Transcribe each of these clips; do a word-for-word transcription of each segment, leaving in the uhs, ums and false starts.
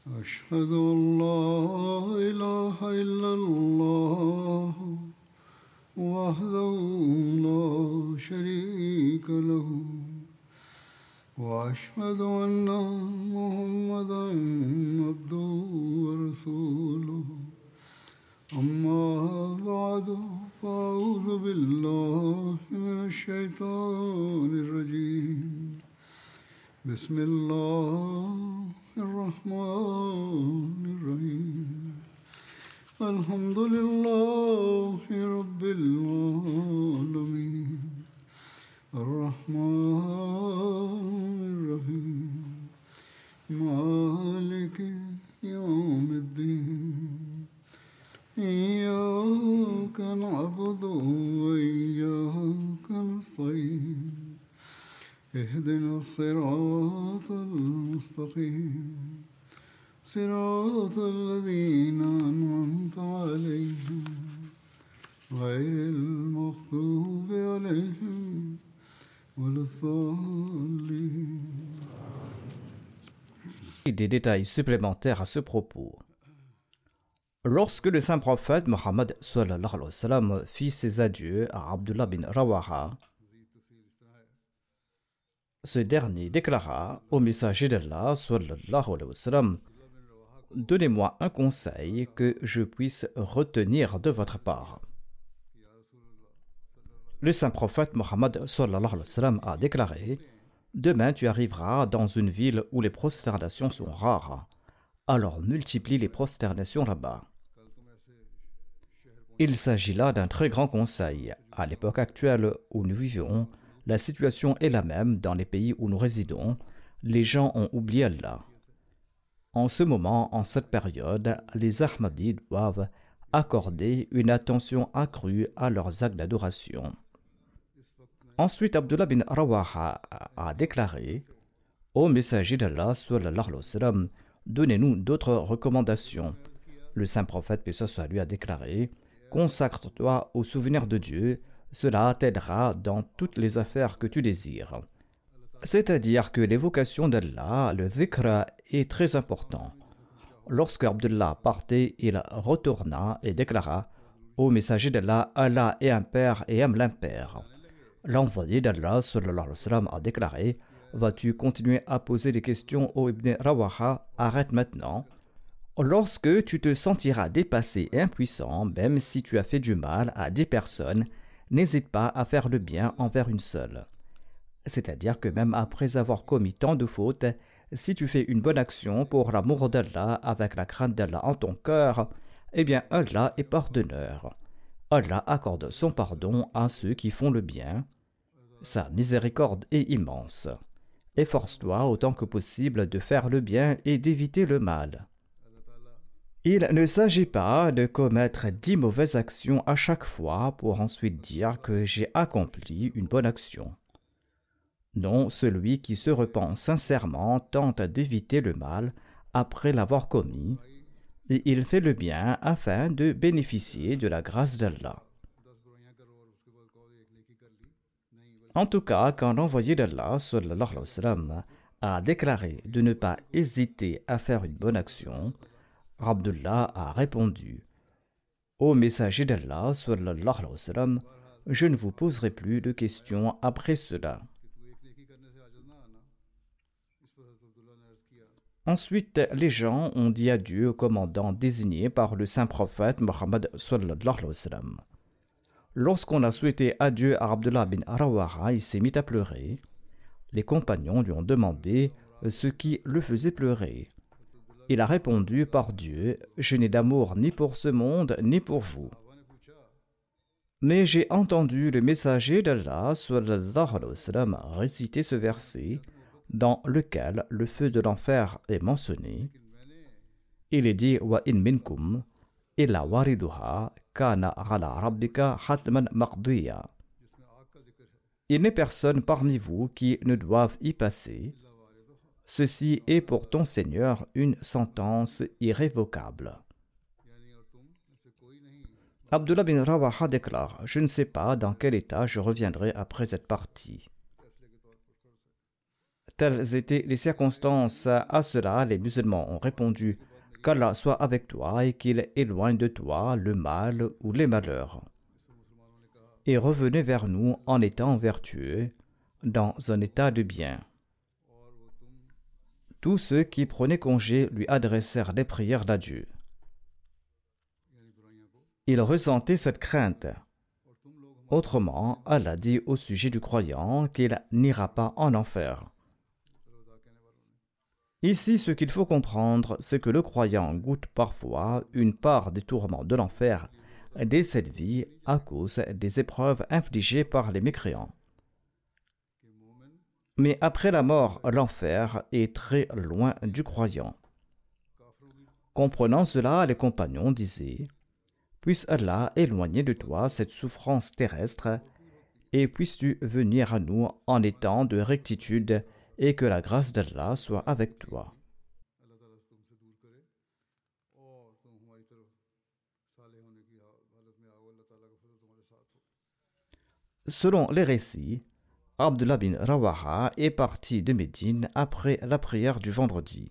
أشهد أن لا إله إلا الله وحده لا شريك له وأشهد أن محمدا عبده ورسوله أما بعد فأعوذ بالله من الشيطان الرجيم بسم الله الرحمن الرحيم الحمد لله رب العالمين الرحمن الرحيم مالك يوم الدين إياك نعبد وإياك نستعين اهدنا الصراط المستقيم صراط الذين أنعمت عليهم غير المغضوب عليهم ولا الضالين. Des détails supplémentaires à ce propos. Lorsque le saint prophète Mohammed sallallahu alayhi wa sallam fit ses adieux à Abdullah bin Rawaha, ce dernier déclara au messager d'Allah sallallahu alayhi wa sallam: donnez-moi un conseil que je puisse retenir de votre part. Le saint prophète Mohammed sallallahu alayhi wa sallam a déclaré: demain tu arriveras dans une ville où les prosternations sont rares, alors multiplie les prosternations là-bas. Il s'agit là d'un très grand conseil. À l'époque actuelle où nous vivons, la situation est la même dans les pays où nous résidons. Les gens ont oublié Allah. En ce moment, en cette période, les Ahmadis doivent accorder une attention accrue à leurs actes d'adoration. Ensuite, Abdullah bin Rawaha a déclaré: ô messager d'Allah, sallallahu alayhi wa sallam, donnez-nous d'autres recommandations. Le saint prophète, paix soit lui, a déclaré: consacre-toi au souvenir de Dieu, cela t'aidera dans toutes les affaires que tu désires. C'est-à-dire que l'évocation d'Allah, le dhikr, est très important. Lorsque Abdullah partait, il retourna et déclara: ô messager d'Allah, Allah est un père et aime l'impère. L'envoyé d'Allah sallallahu alayhi wa sallam a déclaré: vas-tu continuer à poser des questions au Ibn Rawaha? Arrête maintenant. Lorsque tu te sentiras dépassé et impuissant, même si tu as fait du mal à dix personnes, n'hésite pas à faire le bien envers une seule. C'est-à-dire que même après avoir commis tant de fautes, si tu fais une bonne action pour l'amour d'Allah avec la crainte d'Allah en ton cœur, eh bien Allah est pardonneur. Allah accorde son pardon à ceux qui font le bien. Sa miséricorde est immense. Efforce-toi autant que possible de faire le bien et d'éviter le mal. Il ne s'agit pas de commettre dix mauvaises actions à chaque fois pour ensuite dire que j'ai accompli une bonne action. Non, celui qui se repent sincèrement tente d'éviter le mal après l'avoir commis, et il fait le bien afin de bénéficier de la grâce d'Allah. En tout cas, quand l'envoyé d'Allah sallallahu alayhi wa sallam a déclaré de ne pas hésiter à faire une bonne action, Abdullah a répondu: ô messager d'Allah sallallahu alayhi wa sallam, je ne vous poserai plus de questions après cela. Ensuite, les gens ont dit adieu au commandant désigné par le saint prophète Mohammed sallallahu alayhi wa sallam. Lorsqu'on a souhaité adieu à Abdullah bin Rawaha, il s'est mis à pleurer. Les compagnons lui ont demandé ce qui le faisait pleurer. Il a répondu: par Dieu, je n'ai d'amour ni pour ce monde ni pour vous. Mais j'ai entendu le messager d'Allah sallallahu alayhi wa sallam réciter ce verset dans lequel le feu de l'enfer est mentionné. Il est dit: wa in minkum illa wariduha kana ala rabbika hatman maqdiya. Il n'est personne parmi vous qui ne doive y passer. Ceci est pour ton Seigneur une sentence irrévocable. Abdullah bin Rawaha déclare: je ne sais pas dans quel état je reviendrai après cette partie. telles étaient les circonstances. À cela, les musulmans ont répondu qu'Allah soit avec toi et qu'il éloigne de toi le mal ou les malheurs. Et revenez vers nous en étant vertueux, dans un état de bien. Tous ceux qui prenaient congé lui adressèrent des prières d'adieu. Il ressentait cette crainte. Autrement, Allah dit au sujet du croyant qu'il n'ira pas en enfer. Ici, ce qu'il faut comprendre, c'est que le croyant goûte parfois une part des tourments de l'enfer dès cette vie à cause des épreuves infligées par les mécréants. Mais après la mort, l'enfer est très loin du croyant. Comprenant cela, les compagnons disaient « Puisse Allah éloigner de toi cette souffrance terrestre et puisses-tu venir à nous en étant de rectitude et que la grâce d'Allah soit avec toi. » Selon les récits, Abdullah bin Rawaha est parti de Médine après la prière du vendredi.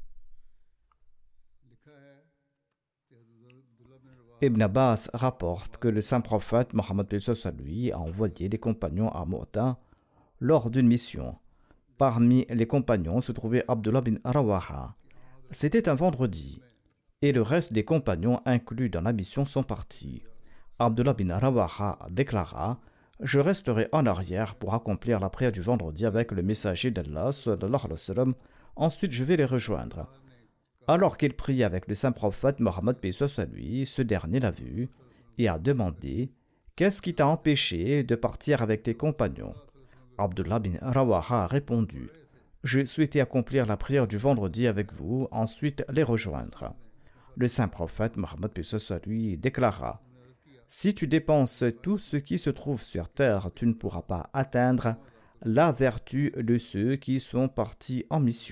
Ibn Abbas rapporte que le saint prophète Mohammed lui a envoyé des compagnons à Mu'ta lors d'une mission. Parmi les compagnons se trouvait Abdullah bin Rawaha. C'était un vendredi, et le reste des compagnons inclus dans la mission sont partis. Abdullah bin Rawaha déclara « Je resterai en arrière pour accomplir la prière du vendredi avec le messager d'Allah, sallallahu alayhi wa sallam. Ensuite je vais les rejoindre. » Alors qu'il priait avec le saint prophète Mohammed, paix soit lui, ce dernier l'a vu et a demandé « Qu'est-ce qui t'a empêché de partir avec tes compagnons ?» Abdullah bin Rawaha a répondu « Je souhaitais accomplir la prière du vendredi avec vous, ensuite les rejoindre. » Le saint prophète Mohammed, paix soit lui, déclara « Si tu dépenses tout ce qui se trouve sur terre, tu ne pourras pas atteindre la vertu de ceux qui sont partis en mission. »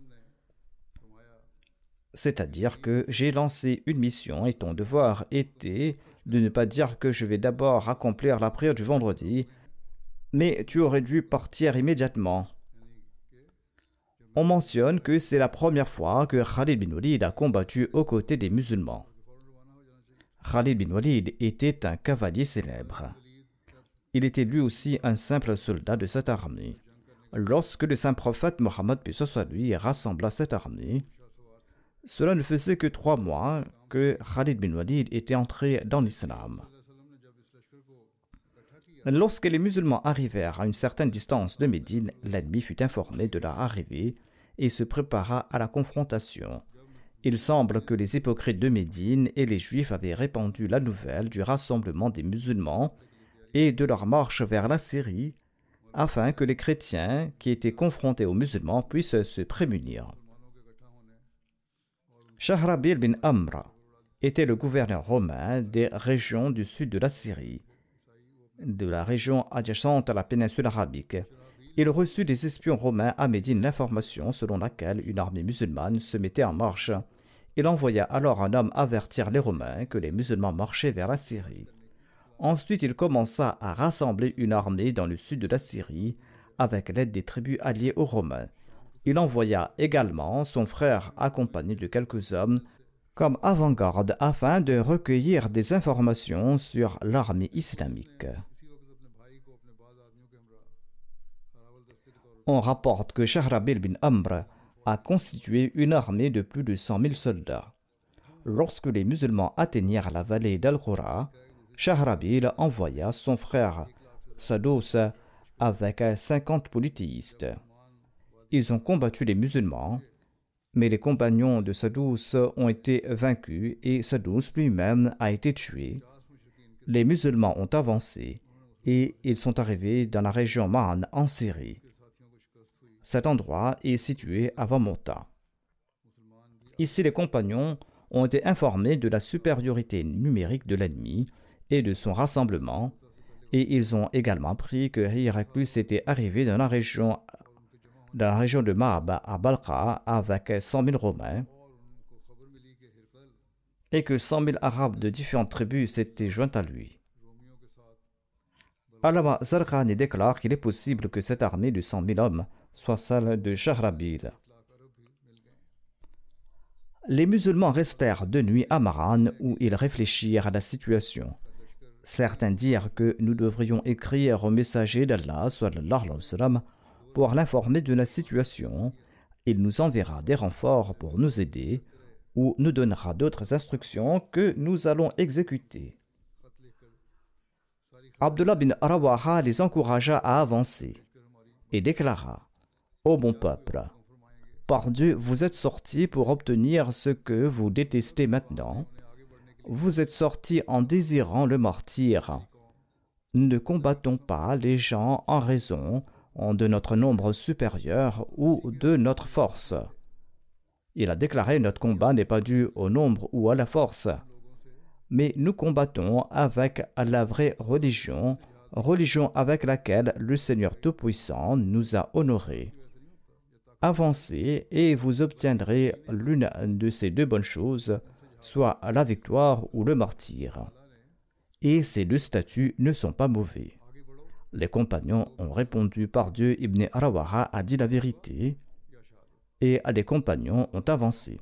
C'est-à-dire que j'ai lancé une mission et ton devoir était de ne pas dire que je vais d'abord accomplir la prière du vendredi, mais tu aurais dû partir immédiatement. On mentionne que c'est la première fois que Khalid bin Walid a combattu aux côtés des musulmans. Khalid bin Walid était un cavalier célèbre. Il était lui aussi un simple soldat de cette armée. Lorsque le saint prophète Mohammed, paix soit lui, rassembla cette armée, cela ne faisait que trois mois que Khalid bin Walid était entré dans l'islam. Lorsque les musulmans arrivèrent à une certaine distance de Médine, l'ennemi fut informé de leur arrivée et se prépara à la confrontation. Il semble que les hypocrites de Médine et les Juifs avaient répandu la nouvelle du rassemblement des musulmans et de leur marche vers la Syrie, afin que les chrétiens qui étaient confrontés aux musulmans puissent se prémunir. Shahrabil bin Amr était le gouverneur romain des régions du sud de la Syrie, de la région adjacente à la péninsule arabique. Il reçut des espions romains à Médine l'information selon laquelle une armée musulmane se mettait en marche. Il envoya alors un homme avertir les Romains que les musulmans marchaient vers la Syrie. Ensuite, il commença à rassembler une armée dans le sud de la Syrie avec l'aide des tribus alliées aux Romains. Il envoya également son frère accompagné de quelques hommes comme avant-garde afin de recueillir des informations sur l'armée islamique. On rapporte que Shahrabil bin Amr a constitué une armée de plus de cent mille soldats. Lorsque les musulmans atteignirent la vallée d'Al-Qura, Shahrabil envoya son frère Sadous avec cinquante polythéistes. Ils ont combattu les musulmans, mais les compagnons de Sadous ont été vaincus et Sadous lui-même a été tué. Les musulmans ont avancé et ils sont arrivés dans la région Ma'an en Syrie. Cet endroit est situé avant Mu'ta. Ici, les compagnons ont été informés de la supériorité numérique de l'ennemi et de son rassemblement, et ils ont également appris que Héraclus était arrivé dans la région dans la région de Ma'ab à Balqa avec cent mille Romains et que cent mille Arabes de différentes tribus s'étaient joints à lui. Allama Zarqani déclare qu'il est possible que cette armée de cent mille hommes soit celle de Shahrabil. Les musulmans restèrent de nuit à Maran où ils réfléchirent à la situation. Certains dirent que nous devrions écrire au messager d'Allah sallallahu alayhi wa sallam pour l'informer de la situation. Il nous enverra des renforts pour nous aider ou nous donnera d'autres instructions que nous allons exécuter. Abdullah bin Rawaha les encouragea à avancer et déclara: Ô bon peuple, par Dieu, vous êtes sortis pour obtenir ce que vous détestez maintenant. Vous êtes sortis en désirant le martyre. Nous ne combattons pas les gens en raison de notre nombre supérieur ou de notre force. Il a déclaré: notre combat n'est pas dû au nombre ou à la force, mais nous combattons avec la vraie religion, religion avec laquelle le Seigneur Tout-Puissant nous a honorés. Avancez et vous obtiendrez l'une de ces deux bonnes choses, soit la victoire ou le martyre. Et ces deux statuts ne sont pas mauvais. Les compagnons ont répondu: par Dieu, Ibn Rawaha a dit la vérité, et les compagnons ont avancé.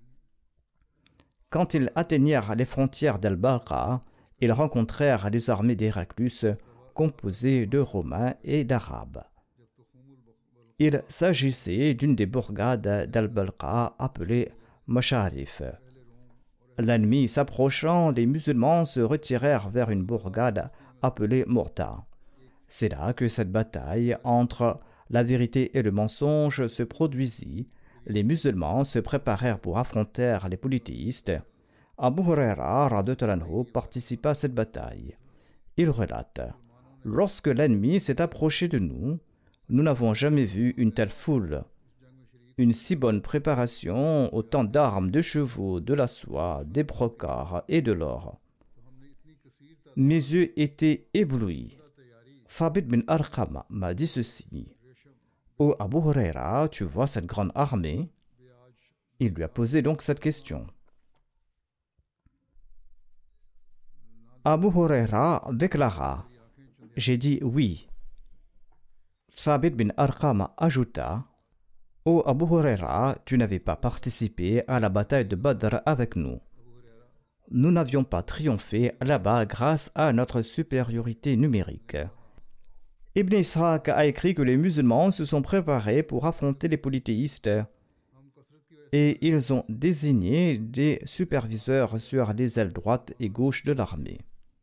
Quand ils atteignirent les frontières d'Al-Baqa, ils rencontrèrent les armées d'Héraclius composées de Romains et d'Arabes. Il s'agissait d'une des bourgades d'Al-Baqa appelée Masharif. L'ennemi s'approchant, les musulmans se retirèrent vers une bourgade appelée Murta. C'est là que cette bataille entre la vérité et le mensonge se produisit. Les musulmans se préparèrent pour affronter les polythéistes. Abu Huraira radhiyallahu anhu participa à cette bataille. Il relate: lorsque l'ennemi s'est approché de nous, nous n'avons jamais vu une telle foule, une si bonne préparation, autant d'armes, de chevaux, de la soie, des brocarts et de l'or. Mes yeux étaient éblouis. Thabit bin Arqam m'a dit ceci: Ô Abu Huraira, tu vois cette grande armée? Il lui a posé donc cette question. Abu Huraira déclara: j'ai dit oui. Thabit bin Arqam ajouta: Ô Abu Huraira, tu n'avais pas participé à la bataille de Badr avec nous. Nous n'avions pas triomphé là-bas grâce à notre supériorité numérique. Ibn Ishaq a écrit que les musulmans se sont préparés pour affronter les polythéistes et ils ont désigné des superviseurs sur les ailes droite et gauche de l'armée.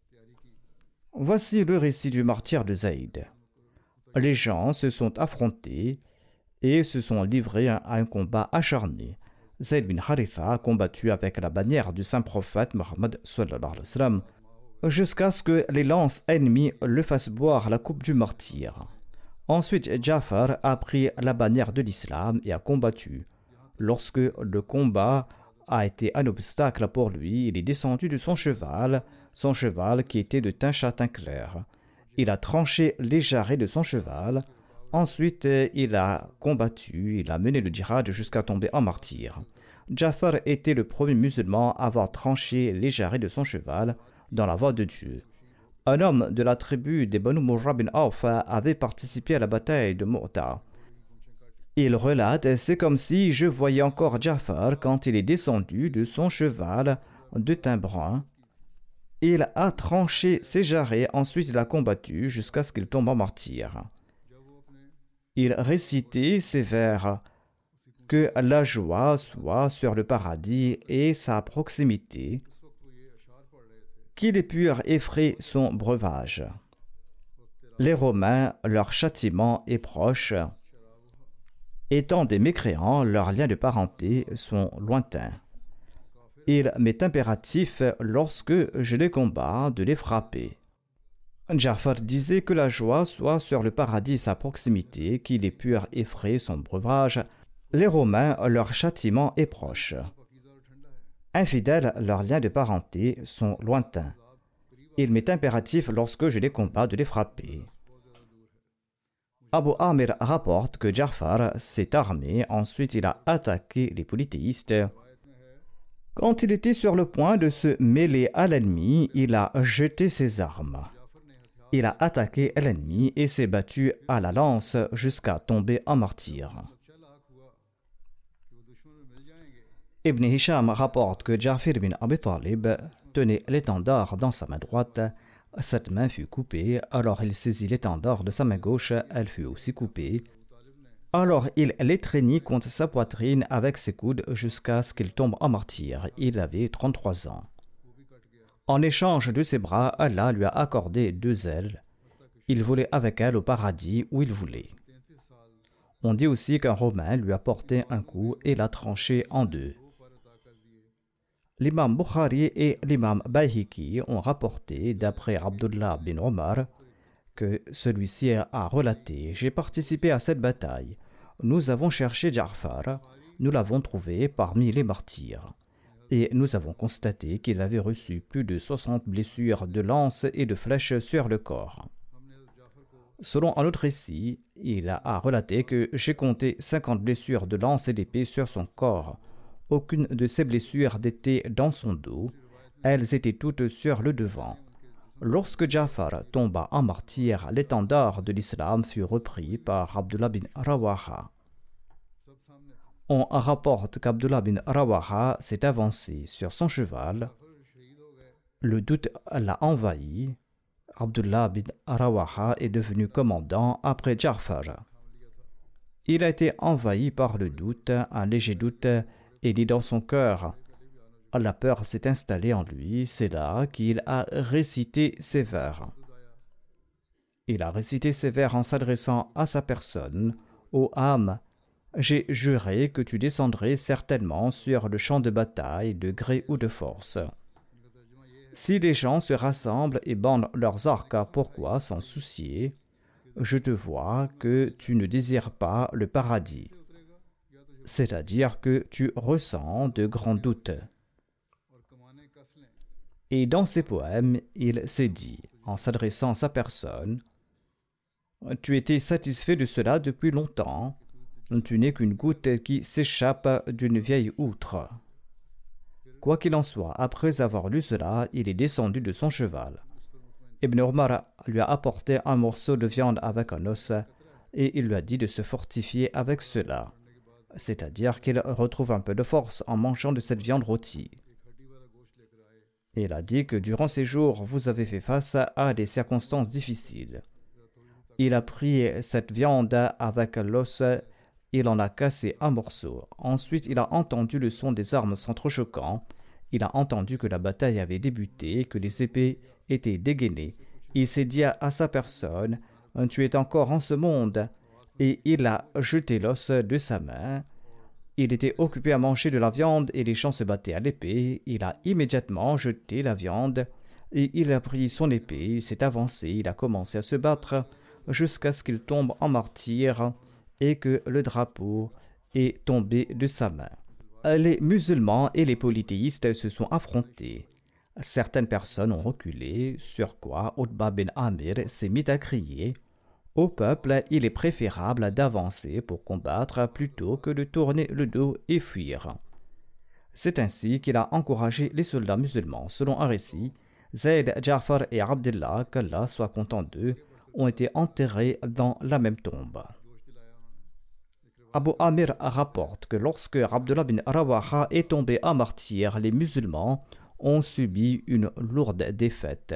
Voici le récit du martyre de Zaïd. Les gens se sont affrontés et se sont livrés à un combat acharné. Zayd bin Haritha a combattu avec la bannière du saint prophète Mohammed sallallahu alayhi wa sallam jusqu'à ce que les lances ennemies le fassent boire la coupe du martyre. Ensuite, Jafar a pris la bannière de l'islam et a combattu. Lorsque le combat a été un obstacle pour lui, il est descendu de son cheval, son cheval qui était de teint châtain clair. Il a tranché les jarrets de son cheval. Ensuite, il a combattu, il a mené le djihad jusqu'à tomber en martyr. Jafar était le premier musulman à avoir tranché les jarrets de son cheval dans la voie de Dieu. Un homme de la tribu des Banu Murra bin Auf avait participé à la bataille de Mu'ta. Il relate: c'est comme si je voyais encore Jafar quand il est descendu de son cheval de teint brun. Il a tranché ses jarrets, ensuite il a combattu jusqu'à ce qu'il tombe en martyr. Il récitait ces vers: que la joie soit sur le paradis et sa proximité, qu'il ait pu effrayer son breuvage. Les Romains, leur châtiment est proche. Étant des mécréants, leurs liens de parenté sont lointains. Il m'est impératif, lorsque je les combats, de les frapper. Jafar disait que la joie soit sur le paradis et sa proximité, qu'il ait pu effrayer son breuvage. Les Romains, leur châtiment est proche. Infidèles, leurs liens de parenté sont lointains. Il m'est impératif, lorsque je les combats, de les frapper. Abu Amir rapporte que Jafar s'est armé, ensuite il a attaqué les polythéistes. Quand il était sur le point de se mêler à l'ennemi, il a jeté ses armes. Il a attaqué l'ennemi et s'est battu à la lance jusqu'à tomber en martyr. Ibn Hisham rapporte que Ja'far bin Abi Talib tenait l'étendard dans sa main droite. Cette main fut coupée, alors il saisit l'étendard de sa main gauche, elle fut aussi coupée. Alors il l'étreignit contre sa poitrine avec ses coudes jusqu'à ce qu'il tombe en martyr. Il avait trente-trois ans. En échange de ses bras, Allah lui a accordé deux ailes. Il volait avec elles au paradis où il voulait. On dit aussi qu'un Romain lui a porté un coup et l'a tranché en deux. L'imam Bukhari et l'imam Bayhaqi ont rapporté, d'après Abdullah bin Omar, que celui-ci a relaté « J'ai participé à cette bataille. Nous avons cherché Ja'far. Nous l'avons trouvé parmi les martyrs. Et nous avons constaté qu'il avait reçu plus de soixante blessures de lances et de flèches sur le corps. » Selon un autre récit, il a relaté que j'ai compté cinquante blessures de lance et d'épée sur son corps. Aucune de ces blessures n'était dans son dos. Elles étaient toutes sur le devant. Lorsque Ja'far tomba en martyr, l'étendard de l'islam fut repris par Abdullah bin Rawaha. On rapporte qu'Abdullah bin Rawaha s'est avancé sur son cheval. Le doute l'a envahi. Abdullah bin Rawaha est devenu commandant après Ja'far. Il a été envahi par le doute, un léger doute, et dit dans son cœur. La peur s'est installée en lui, c'est là qu'il a récité ces vers. Il a récité ces vers en s'adressant à sa personne. Ô âme, j'ai juré que tu descendrais certainement sur le champ de bataille de gré ou de force. Si les gens se rassemblent et bandent leurs arcs, pourquoi s'en soucier? Je te vois que tu ne désires pas le paradis. C'est-à-dire que tu ressens de grands doutes. Et dans ses poèmes, il s'est dit, en s'adressant à sa personne, « Tu étais satisfait de cela depuis longtemps. Tu n'es qu'une goutte qui s'échappe d'une vieille outre. » Quoi qu'il en soit, après avoir lu cela, il est descendu de son cheval. Ibn Omar lui a apporté un morceau de viande avec un os et il lui a dit de se fortifier avec cela. C'est-à-dire qu'il retrouve un peu de force en mangeant de cette viande rôtie. Il a dit que durant ces jours, vous avez fait face à des circonstances difficiles. Il a pris cette viande avec l'os, il en a cassé un morceau. Ensuite, il a entendu le son des armes s'entrechoquant. Il a entendu que la bataille avait débuté, que les épées étaient dégainées. Il s'est dit à sa personne, « Tu es encore en ce monde ?» Et il a jeté l'os de sa main. Il était occupé à manger de la viande et les gens se battaient à l'épée. Il a immédiatement jeté la viande et il a pris son épée, il s'est avancé, il a commencé à se battre jusqu'à ce qu'il tombe en martyr et que le drapeau est tombé de sa main. Les musulmans et les polythéistes se sont affrontés. Certaines personnes ont reculé, sur quoi Utba bin Amir s'est mis à crier « Au peuple, il est préférable d'avancer pour combattre plutôt que de tourner le dos et fuir. » C'est ainsi qu'il a encouragé les soldats musulmans. Selon un récit, Zayd, Ja'far et Abdullah, qu'Allah soit content d'eux, ont été enterrés dans la même tombe. Abu Amir rapporte que lorsque Abdullah bin Rawaha est tombé en martyr, les musulmans ont subi une lourde défaite.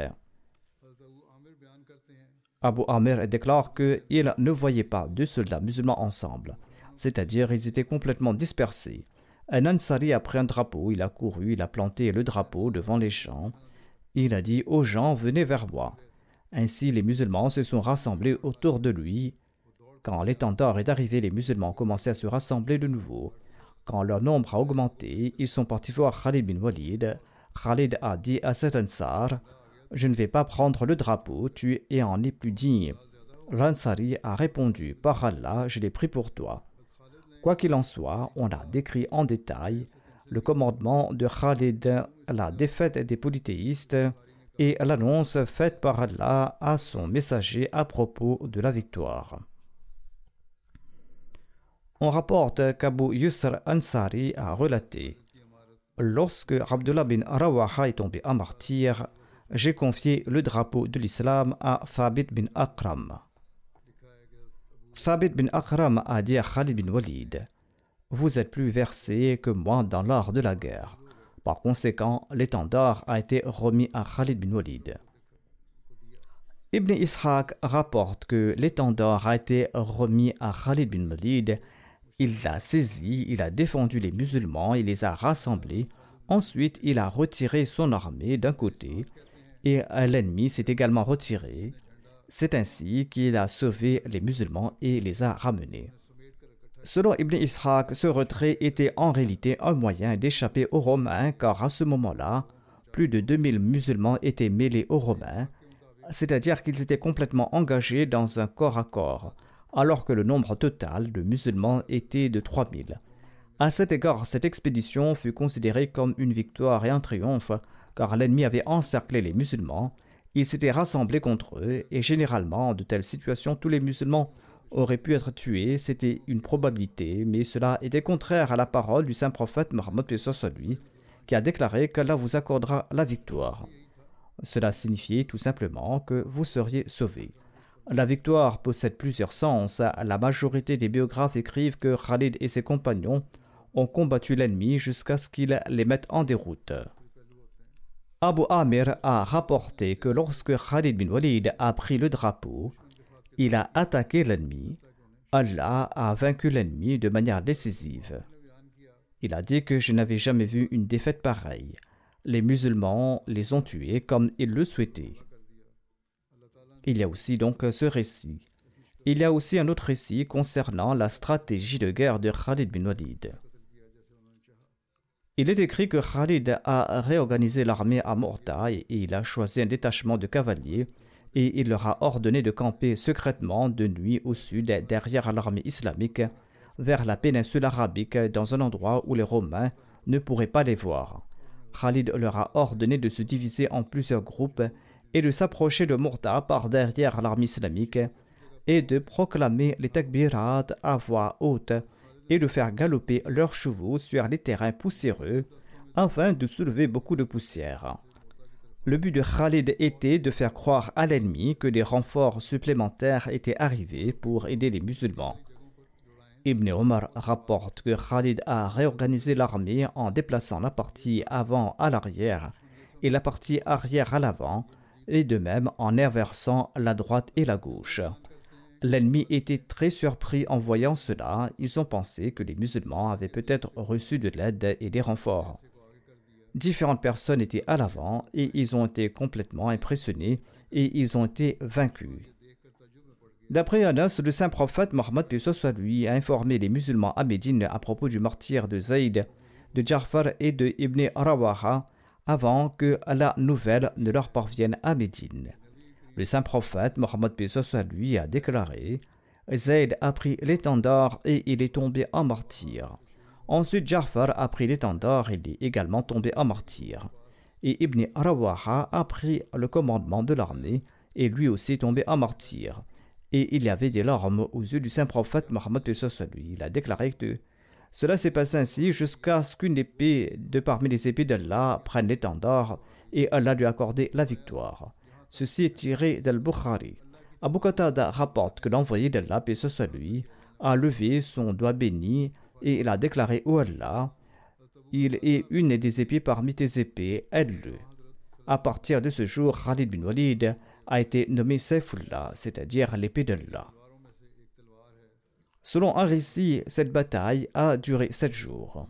Abu Amir déclare qu'il ne voyait pas deux soldats musulmans ensemble, c'est-à-dire ils étaient complètement dispersés. Un Ansari a pris un drapeau, il a couru, il a planté le drapeau devant les gens. Il a dit aux gens, venez vers moi. Ainsi les musulmans se sont rassemblés autour de lui. Quand l'étendard est arrivé, les musulmans ont commencé à se rassembler de nouveau. Quand leur nombre a augmenté, ils sont partis voir Khalid bin Walid. Khalid a dit à cet Ansar, « Je ne vais pas prendre le drapeau, tu es en es plus digne. » L'Ansari a répondu, « Par Allah, je l'ai pris pour toi. » Quoi qu'il en soit, on a décrit en détail le commandement de Khalid, la défaite des polythéistes et l'annonce faite par Allah à son messager à propos de la victoire. On rapporte qu'Abu Yusr Ansari a relaté: lorsque Abdullah bin Rawaha est tombé en martyr, j'ai confié le drapeau de l'islam à Thabit bin Akram. Thabit bin Akram a dit à Khalid bin Walid, « Vous êtes plus versé que moi dans l'art de la guerre. » Par conséquent, l'étendard a été remis à Khalid bin Walid. Ibn Ishaq rapporte que l'étendard a été remis à Khalid bin Walid. Il l'a saisi, il a défendu les musulmans, il les a rassemblés. Ensuite, il a retiré son armée d'un côté et l'ennemi s'est également retiré. C'est ainsi qu'il a sauvé les musulmans et les a ramenés. Selon Ibn Ishaq, ce retrait était en réalité un moyen d'échapper aux Romains car à ce moment-là, plus de deux mille musulmans étaient mêlés aux Romains, c'est-à-dire qu'ils étaient complètement engagés dans un corps à corps, alors que le nombre total de musulmans était de trois mille. À cet égard, cette expédition fut considérée comme une victoire et un triomphe, car l'ennemi avait encerclé les musulmans, ils s'étaient rassemblés contre eux, et généralement, en de telles situations, tous les musulmans auraient pu être tués, c'était une probabilité, mais cela était contraire à la parole du saint prophète Mohammed lui, qui a déclaré qu'Allah vous accordera la victoire. Cela signifiait tout simplement que vous seriez sauvés. La victoire possède plusieurs sens. La majorité des biographes écrivent que Khalid et ses compagnons ont combattu l'ennemi jusqu'à ce qu'il les mette en déroute. Abu Amir a rapporté que lorsque Khalid bin Walid a pris le drapeau, il a attaqué l'ennemi. Allah a vaincu l'ennemi de manière décisive. Il a dit que je n'avais jamais vu une défaite pareille. Les musulmans les ont tués comme ils le souhaitaient. Il y a aussi donc ce récit. Il y a aussi un autre récit concernant la stratégie de guerre de Khalid bin Walid. Il est écrit que Khalid a réorganisé l'armée à Morta et il a choisi un détachement de cavaliers et il leur a ordonné de camper secrètement de nuit au sud derrière l'armée islamique vers la péninsule arabique dans un endroit où les Romains ne pourraient pas les voir. Khalid leur a ordonné de se diviser en plusieurs groupes et de s'approcher de Morta par derrière l'armée islamique et de proclamer les takbirat à voix haute et de faire galoper leurs chevaux sur les terrains poussiéreux afin de soulever beaucoup de poussière. Le but de Khalid était de faire croire à l'ennemi que des renforts supplémentaires étaient arrivés pour aider les musulmans. Ibn Omar rapporte que Khalid a réorganisé l'armée en déplaçant la partie avant à l'arrière et la partie arrière à l'avant, et de même en inversant la droite et la gauche. L'ennemi était très surpris en voyant cela. Ils ont pensé que les musulmans avaient peut-être reçu de l'aide et des renforts. Différentes personnes étaient à l'avant et ils ont été complètement impressionnés et ils ont été vaincus. D'après Anas, le saint prophète Mohammed lui a informé les musulmans à Médine à propos du martyre de Zayd, de Ja'far et de Ibn Rawaha avant que la nouvelle ne leur parvienne à Médine. Le saint prophète Mohammed lui a déclaré « Zayd a pris l'étendard et il est tombé en martyr. Ensuite, Ja'far a pris l'étendard et il est également tombé en martyr. Et Ibn Rawaha a pris le commandement de l'armée et lui aussi est tombé en martyr. Et il y avait des larmes aux yeux du saint prophète Mohammed lui. Il a déclaré que cela s'est passé ainsi jusqu'à ce qu'une épée de parmi les épées d'Allah prenne l'étendard et Allah lui a accordé la victoire. Ceci est tiré d'Al-Bukhari. Abu Qatada rapporte que l'envoyé d'Allah, paix soit lui, a levé son doigt béni et il a déclaré ô Allah, il est une des épées parmi tes épées, aide-le. À partir de ce jour, Khalid bin Walid a été nommé Saifullah, c'est-à-dire l'épée d'Allah. Selon un récit, cette bataille a duré sept jours.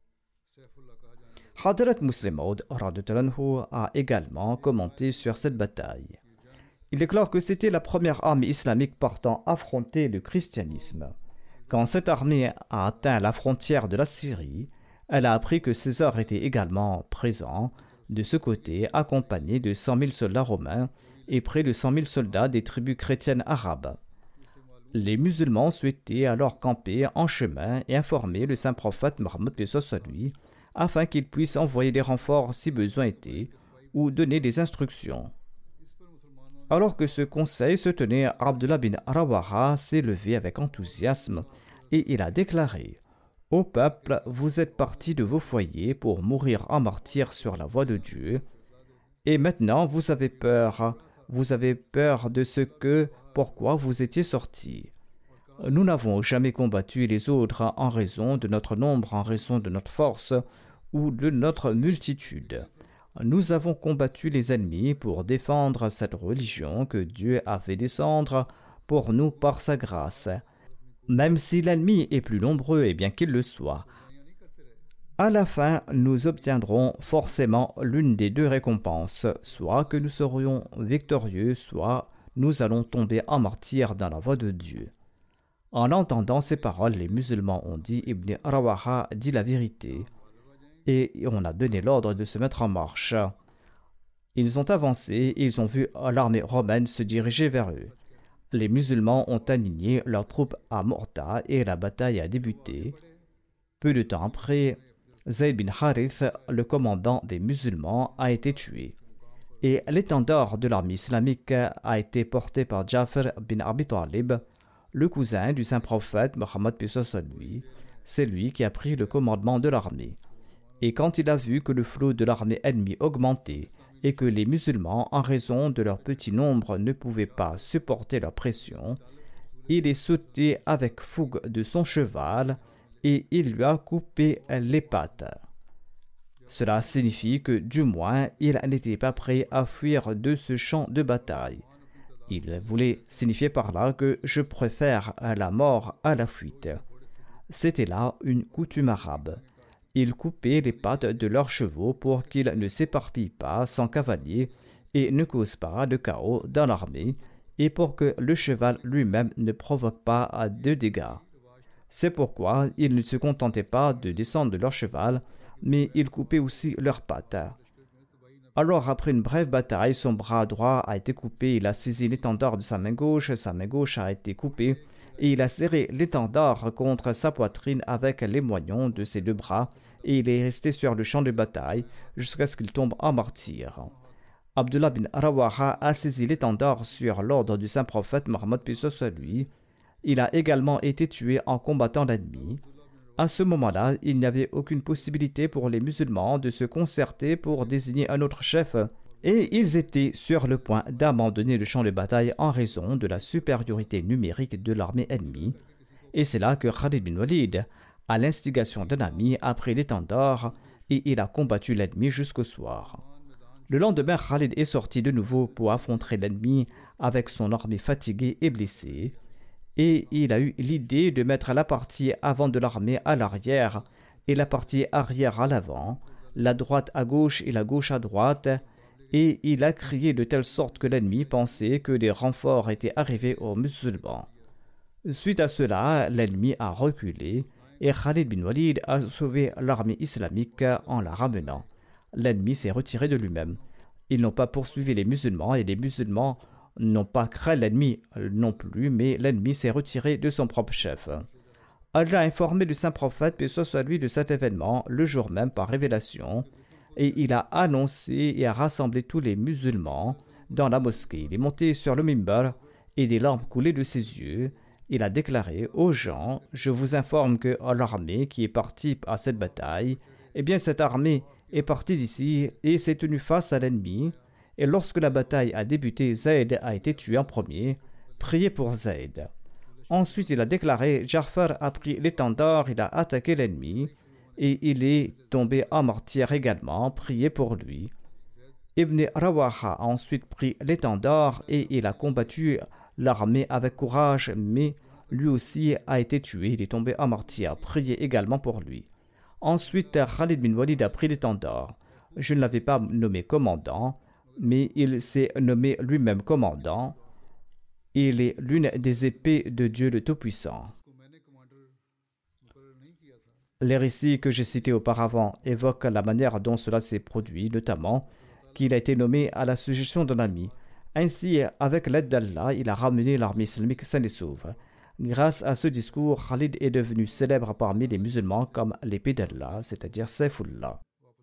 Hadrat Muslim Maud a également commenté sur cette bataille. Il déclare que c'était la première armée islamique partant affronter le christianisme. Quand cette armée a atteint la frontière de la Syrie, elle a appris que César était également présent de ce côté, accompagné de cent mille soldats romains et près de cent mille soldats des tribus chrétiennes arabes. Les musulmans souhaitaient alors camper en chemin et informer le saint prophète Mohammed lui afin qu'il puisse envoyer des renforts si besoin était ou donner des instructions. Alors que ce conseil se tenait, Abdullah bin Rawaha s'est levé avec enthousiasme et il a déclaré « Ô peuple, vous êtes partis de vos foyers pour mourir en martyr sur la voie de Dieu Et maintenant, vous avez peur. Vous avez peur de ce que, pourquoi vous étiez sortis. Nous n'avons jamais combattu les autres en raison de notre nombre, en raison de notre force ou de notre multitude. Nous avons combattu les ennemis pour défendre cette religion que Dieu a fait descendre pour nous par sa grâce. Même si l'ennemi est plus nombreux et bien qu'il le soit, à la fin, nous obtiendrons forcément l'une des deux récompenses, soit que nous serions victorieux, soit nous allons tomber en martyrs dans la voie de Dieu. En entendant ces paroles, les musulmans ont dit « Ibn Rawaha dit la vérité » et on a donné l'ordre de se mettre en marche. Ils ont avancé et ils ont vu l'armée romaine se diriger vers eux. Les musulmans ont aligné leurs troupes à Morta et la bataille a débuté. Peu de temps après, Zayd bin Harith, le commandant des musulmans, a été tué. Et l'étendard de l'armée islamique a été porté par Jafar bin Abi Talib, le cousin du saint prophète Mohammed paix sur lui. C'est lui qui a pris le commandement de l'armée. Et quand il a vu que le flot de l'armée ennemie augmentait et que les musulmans, en raison de leur petit nombre, ne pouvaient pas supporter leur pression, il est sauté avec fougue de son cheval et il lui a coupé les pattes. Cela signifie que, du moins, il n'était pas prêt à fuir de ce champ de bataille. Il voulait signifier par là que je préfère la mort à la fuite. C'était là une coutume arabe. Ils coupaient les pattes de leurs chevaux pour qu'ils ne s'éparpillent pas sans cavalier et ne causent pas de chaos dans l'armée et pour que le cheval lui-même ne provoque pas de dégâts. C'est pourquoi ils ne se contentaient pas de descendre de leur cheval, mais ils coupaient aussi leurs pattes. Alors, après une brève bataille, son bras droit a été coupé, il a saisi l'étendard de sa main gauche, sa main gauche a été coupée, et il a serré l'étendard contre sa poitrine avec les moignons de ses deux bras, et il est resté sur le champ de bataille jusqu'à ce qu'il tombe en martyr. Abdullah bin Rawaha a saisi l'étendard sur l'ordre du saint prophète Mohammed paix sur lui. Il a également été tué en combattant l'ennemi. À ce moment-là, il n'y avait aucune possibilité pour les musulmans de se concerter pour désigner un autre chef, et ils étaient sur le point d'abandonner le champ de bataille en raison de la supériorité numérique de l'armée ennemie. Et c'est là que Khalid bin Walid, à l'instigation d'un ami, a pris l'étendard et il a combattu l'ennemi jusqu'au soir. Le lendemain, Khalid est sorti de nouveau pour affronter l'ennemi avec son armée fatiguée et blessée. Et il a eu l'idée de mettre la partie avant de l'armée à l'arrière et la partie arrière à l'avant, la droite à gauche et la gauche à droite, et il a crié de telle sorte que l'ennemi pensait que des renforts étaient arrivés aux musulmans. Suite à cela, l'ennemi a reculé et Khalid bin Walid a sauvé l'armée islamique en la ramenant. L'ennemi s'est retiré de lui-même. Ils n'ont pas poursuivi les musulmans et les musulmans n'ont pas craint l'ennemi non plus, mais l'ennemi s'est retiré de son propre chef. Allah a informé le saint prophète, paix soit lui, de cet événement le jour même par révélation, et il a annoncé et a rassemblé tous les musulmans dans la mosquée. Il est monté sur le mimbar et des larmes coulaient de ses yeux. Il a déclaré aux gens: je vous informe que l'armée qui est partie à cette bataille, eh bien cette armée est partie d'ici et s'est tenue face à l'ennemi. Et lorsque la bataille a débuté, Zayd a été tué en premier. Priez pour Zayd. Ensuite, il a déclaré: Jafar a pris l'étendard, il a attaqué l'ennemi et il est tombé en martyr également. Priez pour lui. Ibn Rawaha a ensuite pris l'étendard et il a combattu l'armée avec courage, mais lui aussi a été tué. Il est tombé en martyr. Priez également pour lui. Ensuite, Khalid bin Walid a pris l'étendard. Je ne l'avais pas nommé commandant, mais il s'est nommé lui-même commandant. Il est l'une des épées de Dieu le Tout-Puissant. Les récits que j'ai cités auparavant évoquent la manière dont cela s'est produit, notamment qu'il a été nommé à la suggestion d'un ami. Ainsi, avec l'aide d'Allah, il a ramené l'armée islamique saine et sauve. Grâce à ce discours, Khalid est devenu célèbre parmi les musulmans comme l'épée d'Allah, c'est-à-dire Sayfullah.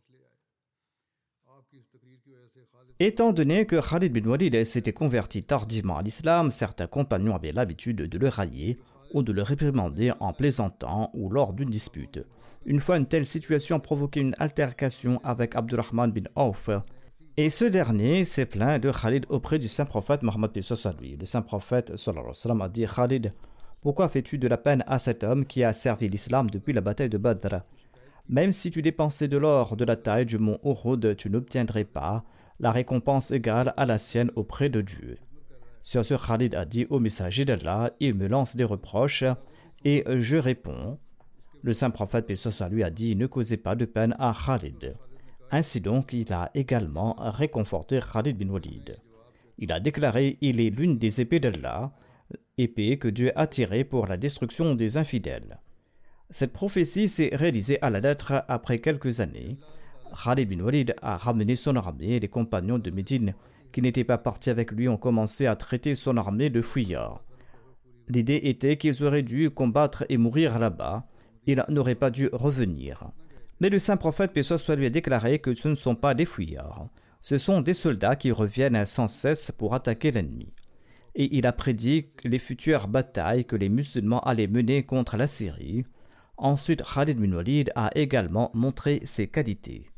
Étant donné que Khalid bin Walid s'était converti tardivement à l'islam, certains compagnons avaient l'habitude de le railler ou de le réprimander en plaisantant ou lors d'une dispute. Une fois, une telle situation provoquait une altercation avec Abdurrahman bin Auf Et ce dernier s'est plaint de Khalid auprès du saint prophète Mohammed à lui. Le saint prophète sallallahu alayhi wa sallam a dit: Khalid, pourquoi fais-tu de la peine à cet homme qui a servi l'islam depuis la bataille de Badr? Même si tu dépensais de l'or de la taille du mont Uhud, tu n'obtiendrais pas la récompense égale à la sienne auprès de Dieu. Sur ce, Khalid a dit au messager d'Allah: il me lance des reproches et je réponds. Le saint prophète paix soit sur lui a dit: ne causez pas de peine à Khalid. Ainsi donc, il a également réconforté Khalid bin Walid. Il a déclaré: il est l'une des épées d'Allah, épée que Dieu a tirée pour la destruction des infidèles. Cette prophétie s'est réalisée à la lettre après quelques années. Khalid bin Walid a ramené son armée et les compagnons de Médine qui n'étaient pas partis avec lui ont commencé à traiter son armée de fuyards. L'idée était qu'ils auraient dû combattre et mourir là-bas. Ils n'auraient pas dû revenir. Mais le saint prophète paix soit lui a déclaré que ce ne sont pas des fuyards. Ce sont des soldats qui reviennent sans cesse pour attaquer l'ennemi. Et il a prédit les futures batailles que les musulmans allaient mener contre la Syrie. Ensuite, Khalid bin Walid a également montré ses qualités.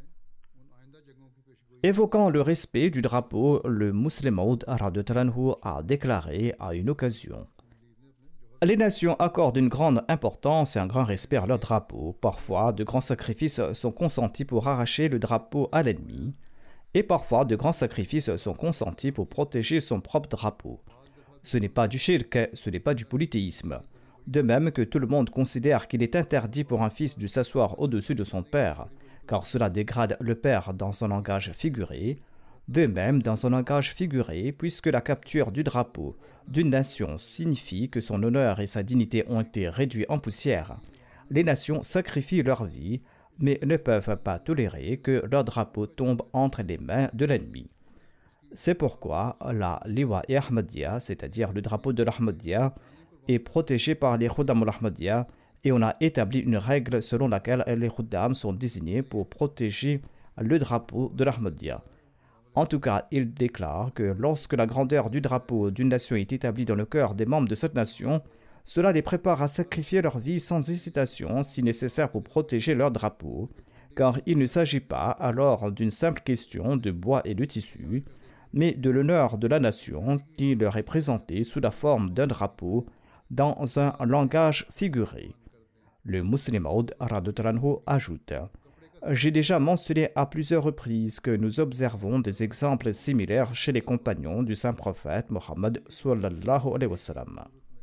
Évoquant le respect du drapeau, le Muslim Maud a déclaré à une occasion: les nations accordent une grande importance et un grand respect à leur drapeau. Parfois, de grands sacrifices sont consentis pour arracher le drapeau à l'ennemi, et parfois de grands sacrifices sont consentis pour protéger son propre drapeau. Ce n'est pas du shirk, ce n'est pas du polythéisme. De même que tout le monde considère qu'il est interdit pour un fils de s'asseoir au-dessus de son père, car cela dégrade le père dans son langage figuré. De même, dans son langage figuré, puisque la capture du drapeau d'une nation signifie que son honneur et sa dignité ont été réduits en poussière, les nations sacrifient leur vie, mais ne peuvent pas tolérer que leur drapeau tombe entre les mains de l'ennemi. C'est pourquoi la Liwa et Ahmadiyya, c'est-à-dire le drapeau de l'Ahmadiyya, est protégé par les Khuddam al-Ahmadiyya, et on a établi une règle selon laquelle les Khuddam sont désignés pour protéger le drapeau de l'Ahmadiyya. En tout cas, il déclare que lorsque la grandeur du drapeau d'une nation est établie dans le cœur des membres de cette nation, cela les prépare à sacrifier leur vie sans hésitation si nécessaire pour protéger leur drapeau, car il ne s'agit pas alors d'une simple question de bois et de tissu, mais de l'honneur de la nation qui leur est présenté sous la forme d'un drapeau dans un langage figuré. Le Muslim Maud ajoute: j'ai déjà mentionné à plusieurs reprises que nous observons des exemples similaires chez les compagnons du saint prophète Mohammed sallallahu alayhi wa sallam.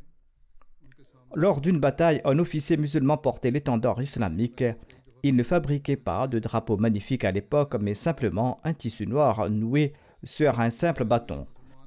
Lors d'une bataille, un officier musulman portait l'étendard islamique. Il ne fabriquait pas de drapeau magnifique à l'époque, mais simplement un tissu noir noué sur un simple bâton.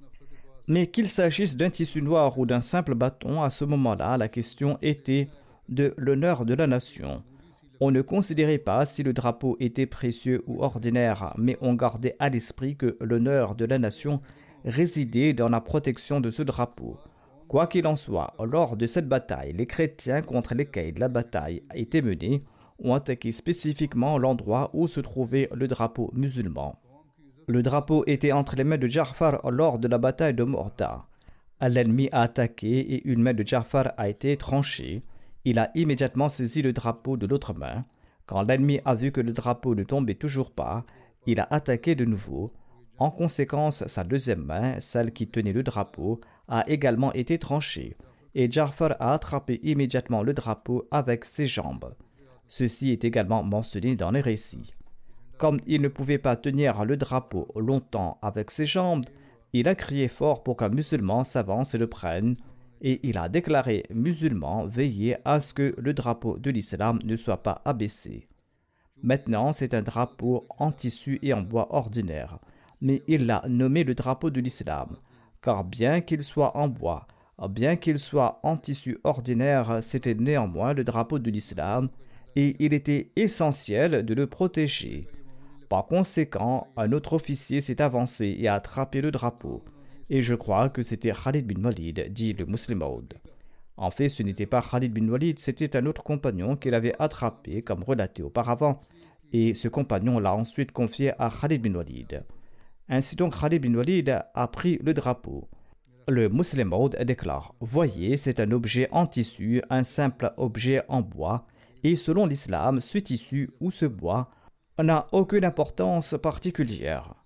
Mais qu'il s'agisse d'un tissu noir ou d'un simple bâton, à ce moment-là, la question était de l'honneur de la nation. On ne considérait pas si le drapeau était précieux ou ordinaire, mais on gardait à l'esprit que l'honneur de la nation résidait dans la protection de ce drapeau. Quoi qu'il en soit, lors de cette bataille, les chrétiens contre lesquels la bataille a été menée ont attaqué spécifiquement l'endroit où se trouvait le drapeau musulman. Le drapeau était entre les mains de Ja'far lors de la bataille de Mu'tah. L'ennemi a attaqué et une main de Ja'far a été tranchée. Il a immédiatement saisi le drapeau de l'autre main. Quand l'ennemi a vu que le drapeau ne tombait toujours pas, il a attaqué de nouveau. En conséquence, sa deuxième main, celle qui tenait le drapeau, a également été tranchée, et Ja'far a attrapé immédiatement le drapeau avec ses jambes. Ceci est également mentionné dans les récits. Comme il ne pouvait pas tenir le drapeau longtemps avec ses jambes, il a crié fort pour qu'un musulman s'avance et le prenne, et il a déclaré: musulmans, veillez à ce que le drapeau de l'islam ne soit pas abaissé. Maintenant, c'est un drapeau en tissu et en bois ordinaire, mais il l'a nommé le drapeau de l'islam, car bien qu'il soit en bois, bien qu'il soit en tissu ordinaire, c'était néanmoins le drapeau de l'islam, et il était essentiel de le protéger. Par conséquent, un autre officier s'est avancé et a attrapé le drapeau. Et je crois que c'était Khalid bin Walid, dit le Muslim Maud. En fait, ce n'était pas Khalid bin Walid, c'était un autre compagnon qu'il avait attrapé, comme relaté auparavant, et ce compagnon l'a ensuite confié à Khalid bin Walid. Ainsi donc, Khalid bin Walid a pris le drapeau. Le Muslim Maud déclare: voyez, c'est un objet en tissu, un simple objet en bois, et selon l'islam, ce tissu ou ce bois n'a aucune importance particulière.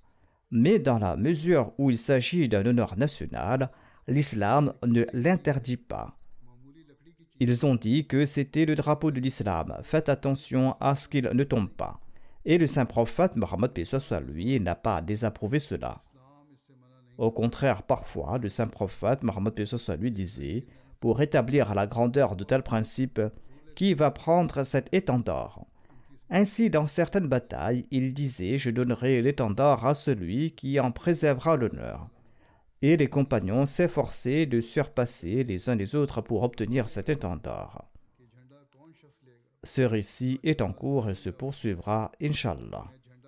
Mais dans la mesure où il s'agit d'un honneur national, l'islam ne l'interdit pas. Ils ont dit que c'était le drapeau de l'islam. Faites attention à ce qu'il ne tombe pas. Et le saint prophète Mohammed paix soit lui n'a pas désapprouvé cela. Au contraire, parfois, le saint prophète Mohammed paix soit lui disait, pour rétablir la grandeur de tel principe, qui va prendre cet étendard? Ainsi, dans certaines batailles, il disait, je donnerai l'étendard à celui qui en préservera l'honneur. Et les compagnons s'efforçaient de surpasser les uns les autres pour obtenir cet étendard. Ce récit est en cours et se poursuivra, Inch'Allah.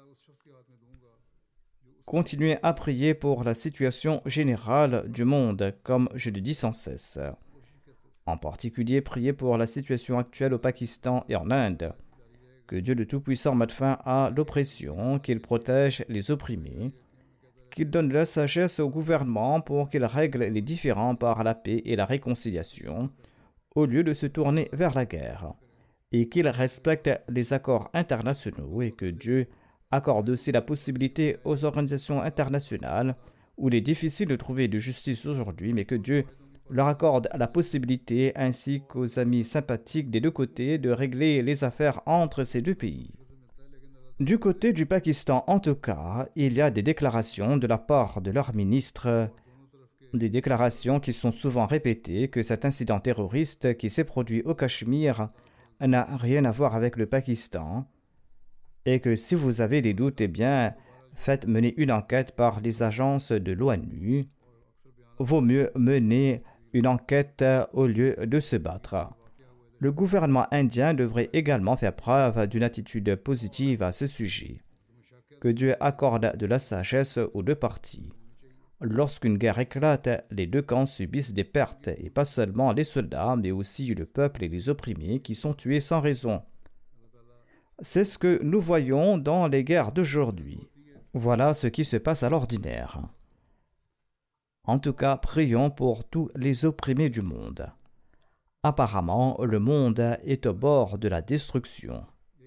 Continuez à prier pour la situation générale du monde, comme je le dis sans cesse. En particulier, priez pour la situation actuelle au Pakistan et en Inde. Que Dieu le Tout-Puissant mette fin à l'oppression, qu'il protège les opprimés, qu'il donne de la sagesse au gouvernement pour qu'il règle les différends par la paix et la réconciliation, au lieu de se tourner vers la guerre, et qu'il respecte les accords internationaux et que Dieu accorde aussi la possibilité aux organisations internationales, où il est difficile de trouver de justice aujourd'hui, mais que Dieu leur accorde la possibilité, ainsi qu'aux amis sympathiques des deux côtés, de régler les affaires entre ces deux pays. Du côté du Pakistan, en tout cas, il y a des déclarations de la part de leur ministre, des déclarations qui sont souvent répétées que cet incident terroriste qui s'est produit au Cachemire n'a rien à voir avec le Pakistan et que si vous avez des doutes, eh bien, faites mener une enquête par les agences de l'ONU. Vaut mieux mener une enquête au lieu de se battre. Le gouvernement indien devrait également faire preuve d'une attitude positive à ce sujet. Que Dieu accorde de la sagesse aux deux parties. Lorsqu'une guerre éclate, les deux camps subissent des pertes, et pas seulement les soldats, mais aussi le peuple et les opprimés qui sont tués sans raison. C'est ce que nous voyons dans les guerres d'aujourd'hui. Voilà ce qui se passe à l'ordinaire. En tout cas, prions pour tous les opprimés du monde. Apparemment, le monde est au bord de la destruction.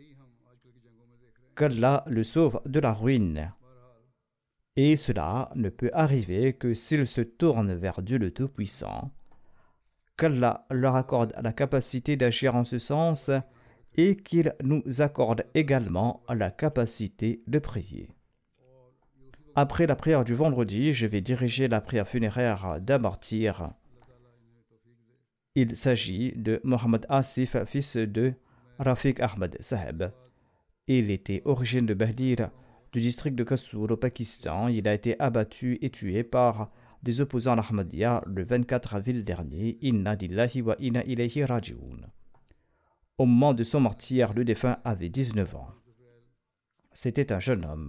Qu'Allah le sauve de la ruine. Et cela ne peut arriver que s'il se tourne vers Dieu le Tout-Puissant. Qu'Allah leur accorde la capacité d'agir en ce sens et qu'il nous accorde également la capacité de prier. Après la prière du vendredi, je vais diriger la prière funéraire d'un martyr. Il s'agit de Mohammed Asif, fils de Rafiq Ahmad Saheb. Il était originaire de Bahdir, du district de Kasur au Pakistan. Il a été abattu et tué par des opposants à l'Ahmadiyya le vingt-quatre avril dernier. Inna lillahi wa inna ilayhi raji'un. Au moment de son martyre, le défunt avait dix-neuf ans. C'était un jeune homme.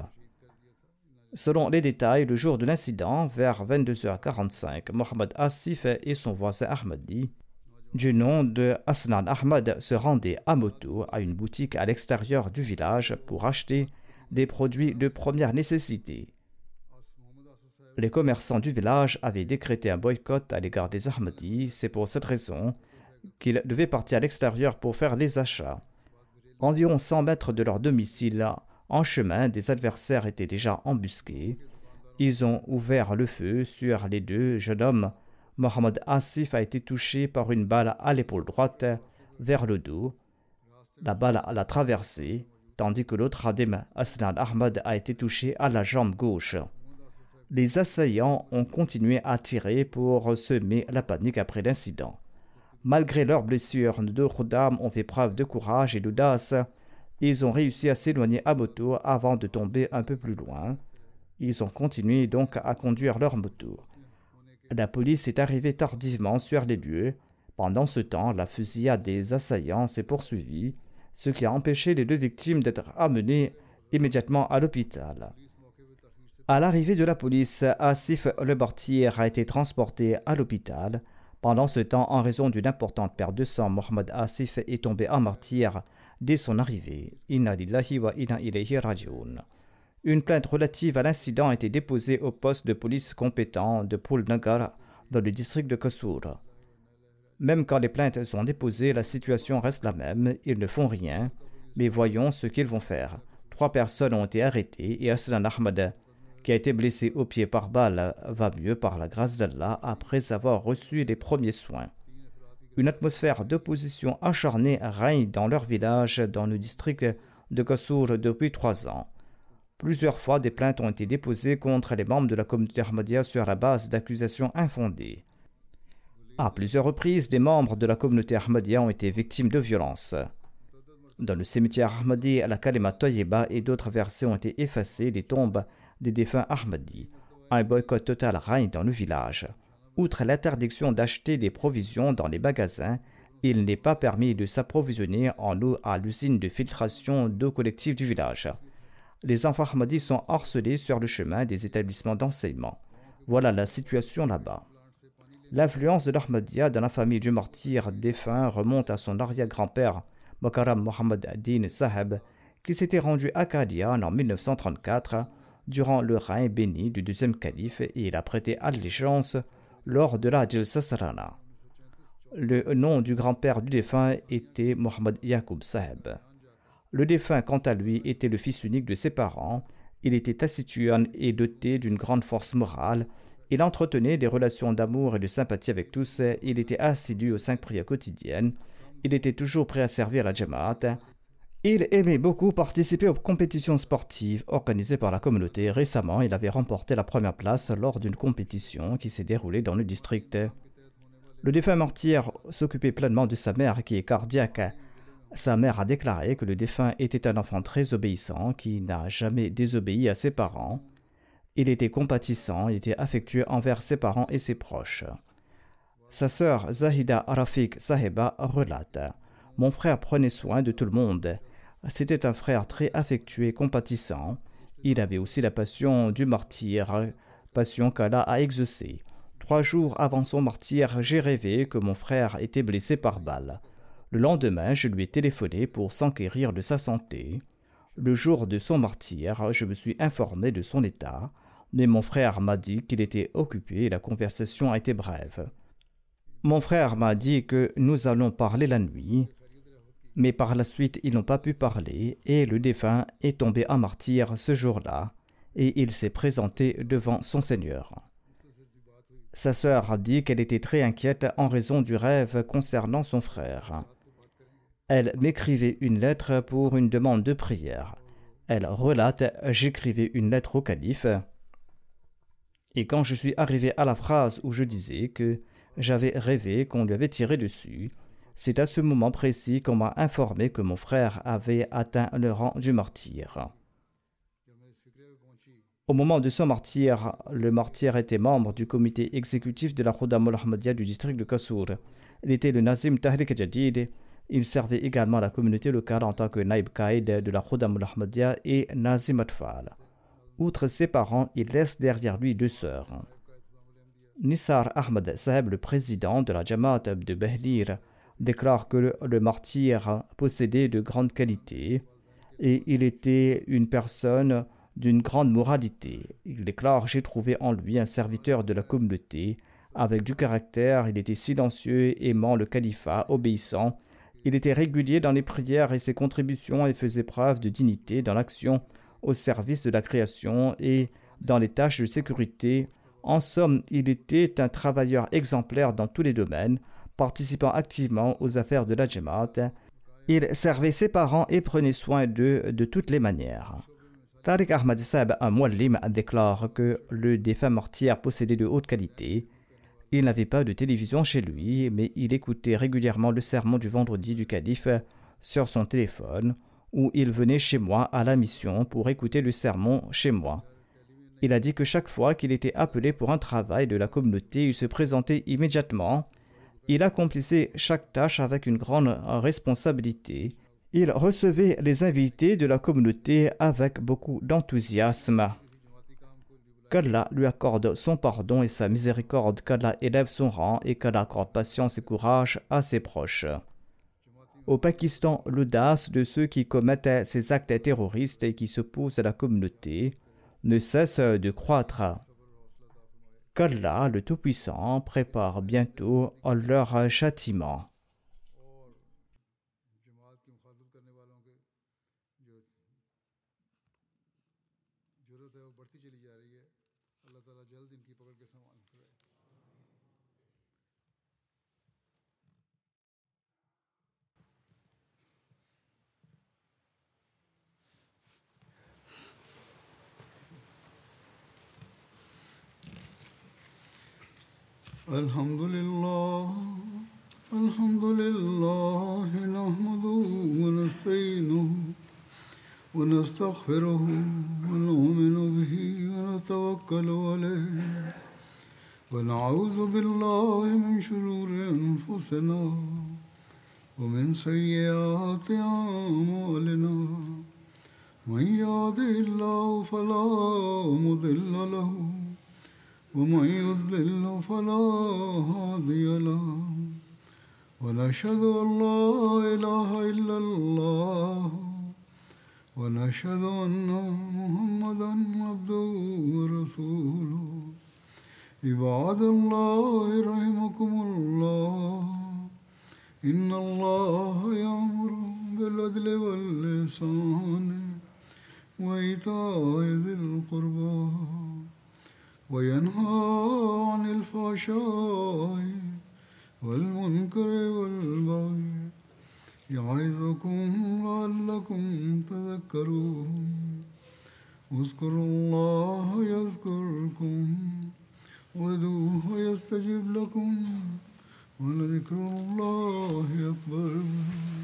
Selon les détails, le jour de l'incident, vers vingt-deux heures quarante-cinq, Mohammed Asif et son voisin Ahmadi, du nom de Asnan Ahmad, se rendaient à moto à une boutique à l'extérieur du village pour acheter des produits de première nécessité. Les commerçants du village avaient décrété un boycott à l'égard des Ahmadis. C'est pour cette raison qu'ils devaient partir à l'extérieur pour faire les achats. Environ cent mètres de leur domicile, en chemin, des adversaires étaient déjà embusqués. Ils ont ouvert le feu sur les deux jeunes hommes. Mohammed Asif a été touché par une balle à l'épaule droite, vers le dos. La balle l'a traversé, tandis que l'autre Adem Asnan Ahmad a été touché à la jambe gauche. Les assaillants ont continué à tirer pour semer la panique après l'incident. Malgré leurs blessures, nos deux khuddam ont fait preuve de courage et d'audace. Ils ont réussi à s'éloigner à moto avant de tomber un peu plus loin. Ils ont continué donc à conduire leur moto. La police est arrivée tardivement sur les lieux. Pendant ce temps, la fusillade des assaillants s'est poursuivie, ce qui a empêché les deux victimes d'être amenées immédiatement à l'hôpital. À l'arrivée de la police, Asif le martyr a été transporté à l'hôpital. Pendant ce temps, en raison d'une importante perte de sang, Mohammed Asif est tombé en martyr dès son arrivée. Inna lillahi wa inna ilayhi raji'un. Une plainte relative à l'incident a été déposée au poste de police compétent de Poolnagar dans le district de Kasur. Même quand les plaintes sont déposées, la situation reste la même. Ils ne font rien, mais voyons ce qu'ils vont faire. Trois personnes ont été arrêtées et Aslan Ahmad, qui a été blessé au pied par balle, va mieux par la grâce d'Allah après avoir reçu les premiers soins. Une atmosphère d'opposition acharnée règne dans leur village, dans le district de Kassour depuis trois ans. Plusieurs fois, des plaintes ont été déposées contre les membres de la communauté Ahmadiyya sur la base d'accusations infondées. À plusieurs reprises, des membres de la communauté Ahmadiyya ont été victimes de violences. Dans le cimetière Ahmadi, la Kalima Tayyiba et d'autres versets ont été effacés des tombes des défunts Ahmadis. Un boycott total règne dans le village. Outre l'interdiction d'acheter des provisions dans les magasins, il n'est pas permis de s'approvisionner en eau à l'usine de filtration d'eau collective du village. Les enfants Ahmadis sont harcelés sur le chemin des établissements d'enseignement. Voilà la situation là-bas. L'influence de l'Ahmadiyya dans la famille du martyr défunt remonte à son arrière-grand-père, Makaram Mohammad Din Saheb, qui s'était rendu à Qadian en mille neuf cent trente-quatre durant le règne béni du deuxième calife et il a prêté allégeance lors de la Jalsa Salana. Le nom du grand-père du défunt était Mohammad Yaqub Saheb. Le défunt, quant à lui, était le fils unique de ses parents. Il était taciturne et doté d'une grande force morale. Il entretenait des relations d'amour et de sympathie avec tous. Il était assidu aux cinq prières quotidiennes. Il était toujours prêt à servir la Jamaat. Il aimait beaucoup participer aux compétitions sportives organisées par la communauté. Récemment, il avait remporté la première place lors d'une compétition qui s'est déroulée dans le district. Le défunt martyr s'occupait pleinement de sa mère qui est cardiaque. Sa mère a déclaré que le défunt était un enfant très obéissant qui n'a jamais désobéi à ses parents. Il était compatissant, il était affectueux envers ses parents et ses proches. Sa sœur Zahida Rafiq Saheba relate « Mon frère prenait soin de tout le monde. C'était un frère très affectueux et compatissant. Il avait aussi la passion du martyr, passion qu'Allah a exaucée. Trois jours avant son martyr, j'ai rêvé que mon frère était blessé par balle. Le lendemain, je lui ai téléphoné pour s'enquérir de sa santé. Le jour de son martyr, je me suis informé de son état, mais mon frère m'a dit qu'il était occupé et la conversation a été brève. Mon frère m'a dit que nous allons parler la nuit, mais par la suite, ils n'ont pas pu parler et le défunt est tombé en martyr ce jour-là et il s'est présenté devant son Seigneur. Sa sœur a dit qu'elle était très inquiète en raison du rêve concernant son frère. Elle m'écrivait une lettre pour une demande de prière. Elle relate « J'écrivais une lettre au calife et quand je suis arrivé à la phrase où je disais que j'avais rêvé qu'on lui avait tiré dessus, c'est à ce moment précis qu'on m'a informé que mon frère avait atteint le rang du martyr. Au moment de son martyr, le martyr était membre du comité exécutif de la Khuddam al-Ahmadiyya du district de Kassour. Il était le Nazim Tahrik Jadid. Il servait également la communauté locale en tant que Naib Qaïd de la Khuddam al-Ahmadiyya et Nazim Atfal. Outre ses parents, il laisse derrière lui deux sœurs. Nisar Ahmad Saheb, le président de la Jamaat de Behlir, déclare que le, le martyr possédait de grandes qualités et il était une personne d'une grande moralité. Il déclare « J'ai trouvé en lui un serviteur de la communauté, avec du caractère, il était silencieux, aimant le califat, obéissant. Il était régulier dans les prières et ses contributions et faisait preuve de dignité dans l'action au service de la création et dans les tâches de sécurité. En somme, il était un travailleur exemplaire dans tous les domaines, participant activement aux affaires de la Jamaat. Il servait ses parents et prenait soin d'eux de toutes les manières. » Tariq Ahmad Saheb, un muallim, déclare que le défunt martyr possédait de haute qualité. Il n'avait pas de télévision chez lui, mais il écoutait régulièrement le sermon du vendredi du calife sur son téléphone, ou il venait chez moi à la mission pour écouter le sermon chez moi. Il a dit que chaque fois qu'il était appelé pour un travail de la communauté, il se présentait immédiatement. Il accomplissait chaque tâche avec une grande responsabilité. Il recevait les invités de la communauté avec beaucoup d'enthousiasme. Qu'Allah lui accorde son pardon et sa miséricorde, qu'Allah élève son rang et qu'Allah accorde patience et courage à ses proches. Au Pakistan, l'audace de ceux qui commettent ces actes terroristes et qui s'opposent à la communauté ne cesse de croître. Qu'Allah, le Tout-Puissant, prépare bientôt leur châtiment. الحمد لله الحمد لله نحمده ونستعينه ونستغفره ونؤمن به ونتوكل عليه ونعوذ بالله من شرور أنفسنا ومن سيئات أعمالنا من يهده الله فلا مضل له ومن يضلل فلا هادي له ونشهد أن لا إله إلا الله ونشهد أن محمدا عبده ورسوله عباد الله رحمكم الله إن الله يأمر بالعدل والإحسان وإيتاء ذي القربى وينهى عن الفحشاء والمنكر والبغي يعظكم لعلكم تذكرون اذكروا الله يذكركم وادعوه يستجب لكم ولذكر الله أكبر.